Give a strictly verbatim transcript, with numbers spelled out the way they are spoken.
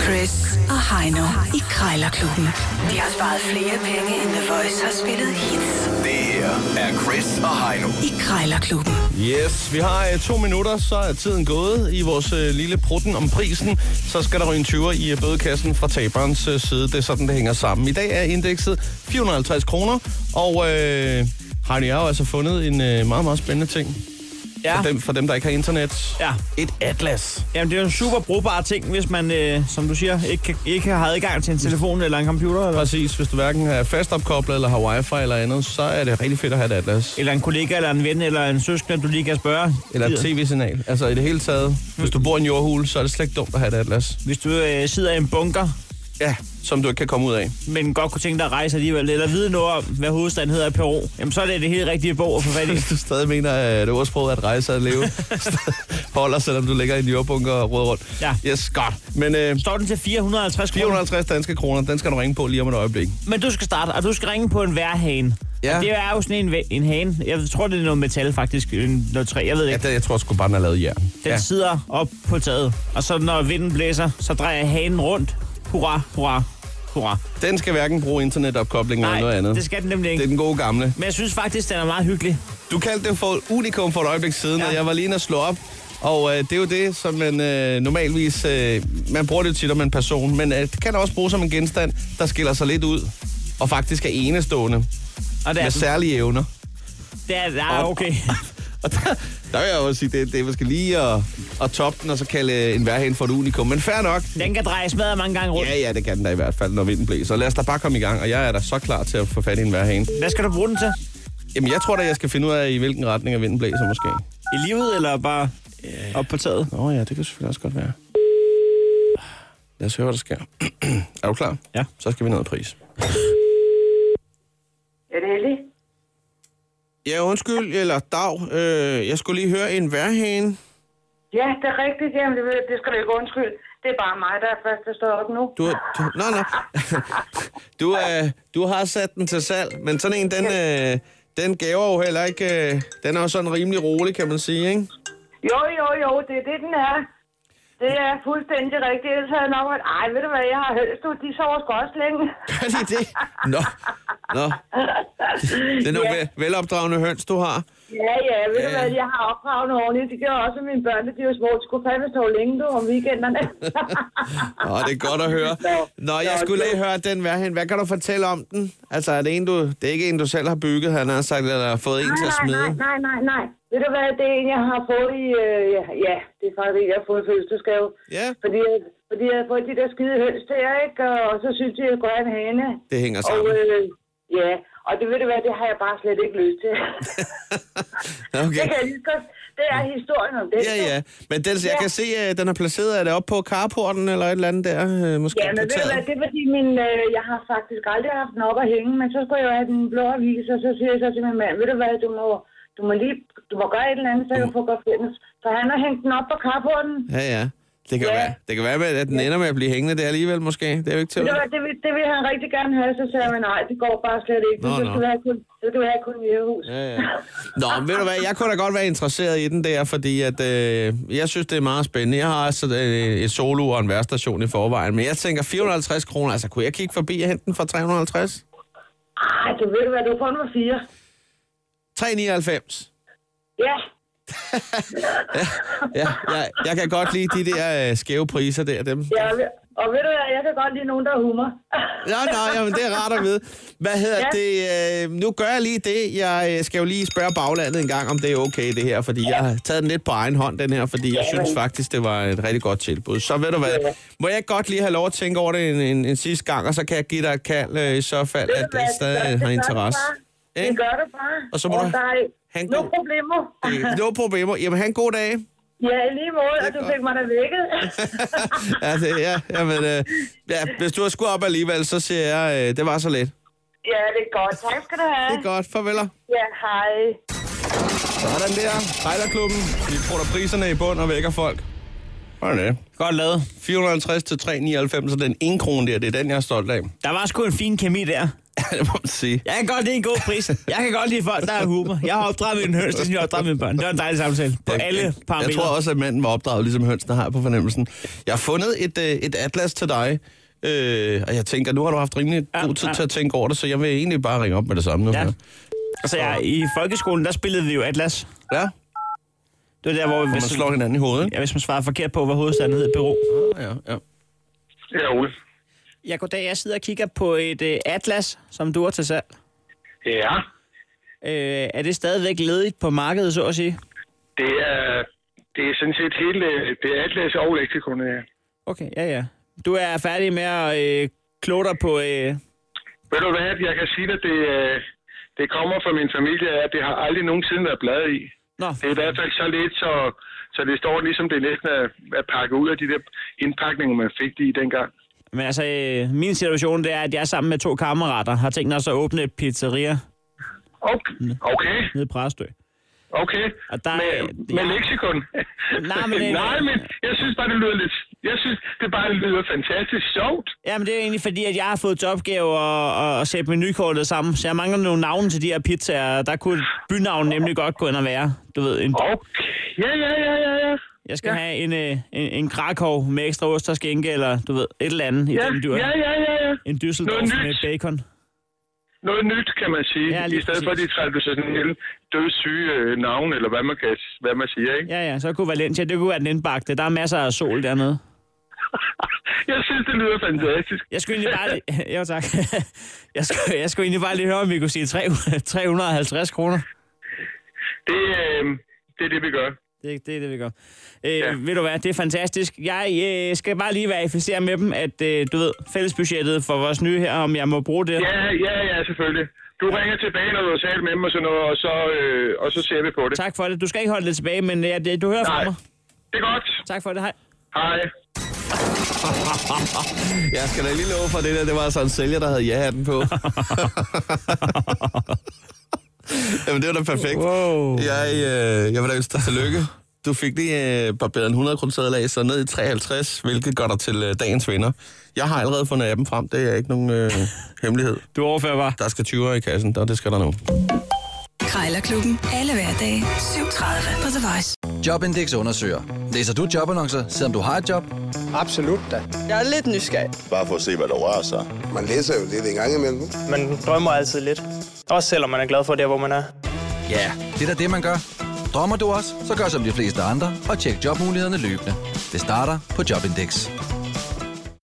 Chris og Heino i Krejlerklubben. De har sparet flere penge, end The Voice har spillet hits. Det her er Chris og Heino i Krejlerklubben. Yes, vi har uh, to minutter, så er tiden gået i vores uh, lille prutten om prisen. Så skal der ryge en tyver i uh, bødekassen fra taberens uh, side. Det er sådan, det hænger sammen. I dag er indekset fire hundrede og halvtreds kroner, og uh, Heino, jeg har jo altså fundet en uh, meget, meget spændende ting. Ja. For, dem, for dem, der ikke har internet. Ja. Et atlas. Jamen, det er jo en super brugbar ting, hvis man, øh, som du siger, ikke, ikke har adgang til en telefon eller en computer. Eller? Præcis. Hvis du hverken er fastopkoblet eller har wifi eller andet, så er det rigtig fedt at have et atlas. Eller en kollega, eller en ven, eller en søskende, du lige kan spørge. Eller et tv-signal. Altså i det hele taget. Hvis du bor i en jordhule, så er det slet ikke dumt at have et atlas. Hvis du øh, sidder i en bunker. Ja, som du ikke kan komme ud af. Men godt kunne tænke dig at rejse alligevel, eller vide noget om, hvad hovedstaden hedder i Peru, jamen så er det det helt rigtige bog at få fat i. Hvis du stadig mener, at det ordsproget at rejse og at leve holder, selvom du ligger i en jordbunker og råder rundt. Ja. Yes, godt. Men, øh, står den til fire hundrede og halvtreds kroner? fire hundrede og halvtreds danske kroner, den skal du ringe på lige om et øjeblik. Men du skal starte, og du skal ringe på en vejrhane. Ja. Og det er jo sådan en, en hane. Jeg tror, det er noget metal faktisk. Noget træ, jeg ved ikke. Ja, det, jeg tror sgu bare, den er lavet i jern. Den ja. sidder op på taget, og så når vinden blæser, så drejer hanen rundt. Hurra, hurra, hurra. Den skal hverken bruge internetopkobling eller noget andet. Nej, det skal den nemlig ikke. Det er den gode gamle. Men jeg synes faktisk, den er meget hyggelig. Du kaldte det for unikum for et øjeblik siden, ja. Og jeg var lige inde at slå op. Og øh, det er jo det, som man øh, normalvis... Øh, man bruger det tit om en person, men øh, det kan også bruges som en genstand, der skiller sig lidt ud. Og faktisk er enestående. Og det er med den. Særlige evner. Det er, ja, okay. Og der, der vil jeg jo sige, det, det måske lige at, at toppe den, og så kalde en vejrhane for et unikum. Men fair nok. Den kan dreje smadret mange gange rundt. Ja, ja, det kan den da i hvert fald, når vinden blæser. Lad os da bare komme i gang, og jeg er da så klar til at få fat i en vejrhane. Hvad skal du bruge den til? Jamen, jeg tror da, jeg skal finde ud af, i hvilken retning af vinden blæser måske. I livet, eller bare yeah. op på taget? Åh oh, ja, det kan selvfølgelig også godt være. Lad os høre, hvad der sker. Er du klar? Ja. Så skal vi ned i pris. Er det heldigt? Ja, undskyld, eller dag. Øh, jeg skulle lige høre en vejrhane. Ja, det er rigtigt. Jamen, det, det skal du ikke undskylde. Det er bare mig, der er først, der står op nu. Du, du, nå, nå. du, øh, du har sat den til salg, men sådan en, den, øh, den gaver jo heller ikke... Øh, den er jo sådan rimelig rolig, kan man sige, ikke? Jo, jo, jo, det er det, den er. Det er fuldstændig rigtigt. Ellers havde jeg nok været, ej, ved du hvad, jeg har hørt, du, de sover sgu også længe. Gør de det? Nå, nå. Det er nogle ja. velopdragende høns, du har. Ja, ja, ved ja. du hvad, jeg har opdragende ordentligt. Det gør også mine børn, de er jo små. De skulle fandme stå længe, du, om weekenderne. Åh, det er godt at høre. Nå, jeg skulle lige høre den vejrhane. Hvad kan du fortælle om den? Altså, er det en, du, det er ikke en, du selv har bygget, han har sagt, eller har fået en til at smide? Nej, nej, nej, nej. Ved du hvad, det er en, jeg har fået i... Øh, ja, ja, det er faktisk en, jeg har fået en fødselsdagsgave. Ja. Fordi, fordi jeg har fået de der skide høns der, ikke? Og så synes jeg, at jeg går have en hane. Det hænger sammen. Og, øh, ja, og det ved du hvad, det har jeg bare slet ikke lyst til. Okay. Det kan jeg lige godt... Det er historien om det. Ja, ja. Men den, jeg ja. kan se, at den er placeret. Er det oppe på carporten eller et eller andet der? Måske ja, men ved du hvad, det er fordi, min, øh, jeg har faktisk aldrig haft den op at hænge, men så skulle jeg jo have den blå avis, og så siger jeg så til min mand, ved du hvad, du må, du må lige, du må gøre et eller andet, så jeg får godt findes. Så han har hængt den op på carporten. Ja, ja. Det kan, ja. være, det kan være, at den ender med at blive hængende der alligevel, måske. Det er jo ikke til. Det, det, vil, det vil han rigtig gerne have, så sagde jeg, nej, det går bare slet ikke. Nå, så skal vi have kun, så skal vi have kun i hus. Ja, ja. Nå, men ved du hvad, jeg kunne da godt være interesseret i den der, fordi at, øh, jeg synes, det er meget spændende. Jeg har altså øh, et solo og en værstation i forvejen, men jeg tænker fire hundrede og halvtreds kroner, altså kunne jeg kigge forbi og hente den for tre hundrede og halvtreds? Ej, det ved du hvad, du får nummer fire. tre nioghalvfems. Ja. ja, ja jeg, jeg kan godt lide de der øh, skæve priser der. Dem. Ja, og ved du hvad, jeg kan godt lide nogen, der er humor. ja, nej, jamen, det er rart at vide. Hvad hedder ja. det? Øh, nu gør jeg lige det. Jeg skal jo lige spørge baglandet en gang, om det er okay det her, fordi ja. jeg har taget den lidt på egen hånd, den her, fordi jeg ja, synes faktisk, det var et rigtig godt tilbud. Så ved du hvad, ja. må jeg godt lige have lov at tænke over det en, en, en sidste gang, og så kan jeg give dig et kald øh, i så fald, at det stadig har interesse. Det gør du bare. Og så må og du... Han no god... problemer. No problemer. Jamen, han god dag. Ja, i lige måde, og du fik mig da vækket. ja, det, ja, jamen, øh, ja, hvis du har skudt op alligevel, så siger jeg, øh, det var så lidt. Ja, det er godt. Tak skal du have. Det er godt. Farveler. Ja, hej. Sådan der. Krejlerklubben. Vi putter priserne i bund og vækker folk. Sådan det. Godt lavet. fire hundrede og halvtreds til tre nioghalvfems, så den ene krone der, det er den, jeg er stolt af. Der var sgu en fin kemi der. det må man sige. Jeg kan godt lide en god pris. Jeg kan godt lide folk, der er humor. Jeg har opdraget mine høns, det jeg har opdraget mine børn. Det var en dejlig samtale på jeg, alle jeg, parametre. Jeg tror også, at manden var opdraget ligesom hønsene har på fornemmelsen. Jeg har fundet et, et atlas til dig, øh, og jeg tænker, nu har du haft rimelig ja, god tid ja. til at tænke over det, så jeg vil egentlig bare ringe op med det samme nu. Ja. Altså, jeg, i folkeskolen, der spillede vi jo atlas. Ja. Det var der, hvor... hvor man slår hinanden i hovedet. Ja, hvis man svarer forkert på, hvad hovedstaden hed, Peru. Ah, ja, ja. Ja, Ole. Ja, goddag. Jeg sidder og kigger på et uh, atlas, som du har til salg. Ja. Uh, er det stadigvæk ledigt på markedet, så at sige? Det er, det er sådan set hele... Det er atlas og leksikon, ja. Okay, ja, ja. Du er færdig med at uh, kloge dig på... Uh... Ved du hvad, jeg kan sige at det, uh, det kommer fra min familie, at det har aldrig nogensinde været blad i. Nå. Det er i hvert fald så lidt, så, så det står ligesom det næsten er, er pakket ud af de der indpakninger, man fik det i dengang. Men altså, øh, min situation, det er, at jeg er sammen med to kammerater, har tænkt os at åbne et pizzeria. Okay. Okay. Nede i Præstø. Okay. Og der, med, ja. med leksikon. Nej, men, det, Nej, men jeg synes bare, det lyder lidt... Jeg synes, det bare lyder fantastisk sjovt. Jamen, det er egentlig fordi, at jeg har fået til opgave at, at, at sætte menukortet sammen. Så jeg mangler nogle navne til de her pizzaer. Der kunne bynavn nemlig godt gå ind og være. Du ved, en... Okay. Ja, ja, ja, ja, ja. Jeg skal ja. have en, en, en Krakow med ekstra ost og skænke, eller du ved, et eller andet i ja, den dyr. Ja, ja, ja, ja. En Düsseldorf med bacon. Noget nyt, kan man sige. Ja, i stedet for, at de traditionelle dødssyge øh, navn, eller hvad man, kan, hvad man siger, ikke? Ja, ja, så kunne Valencia, det kunne være den indbagte. Der er masser af sol dernede. Jeg synes, det lyder fantastisk. Jeg skulle egentlig bare lige... Jo, tak. Jeg skulle, jeg skulle egentlig bare lige høre, om vi kunne sige tre hundrede og halvtreds kroner. Det, øh, det er det, vi gør. Det, det er det, vi gør. Øh, ja. Ved du hvad, det er fantastisk. Jeg øh, skal bare lige verificere med dem, at øh, du ved, fællesbudgettet for vores nye her, om jeg må bruge det. Ja, ja, ja, selvfølgelig. Du ringer tilbage, når du har talt med dem og sådan noget, og så, øh, og så ser vi på det. Tak for det. Du skal ikke holde det tilbage, men ja, det, du hører Nej. fra mig. Det er godt. Tak for det. Hej. Hej. Jeg skal da lige love for det der. Det var sådan en sælger, der havde ja-hatten på. Jamen, det var da perfekt. Wow. Jeg, øh, jeg vil da ønske dig tillykke. Du fik lige øh, barberet en hundrede kroner seddel af, så ned i treoghalvtreds, hvilket gør dig til øh, dagens vinder. Jeg har allerede fundet appen frem. Det er ikke nogen øh, hemmelighed. Du overfører bare. Der skal tyvere i kassen, og det skal der nu. Krejlerklubben. Alle hverdage. syv tredive på The Voice. Jobindex undersøger. Læser du jobannoncer, selvom du har et job? Absolut da. Jeg er lidt nysgerrig. Bare for at se, hvad der rører sig. Man læser jo lidt en gang imellem. Man drømmer altid lidt. Også selvom man er glad for det, hvor man er. Ja, yeah, det er da det, man gør. Drømmer du også? Så gør som de fleste andre og tjek jobmulighederne løbende. Det starter på Jobindex.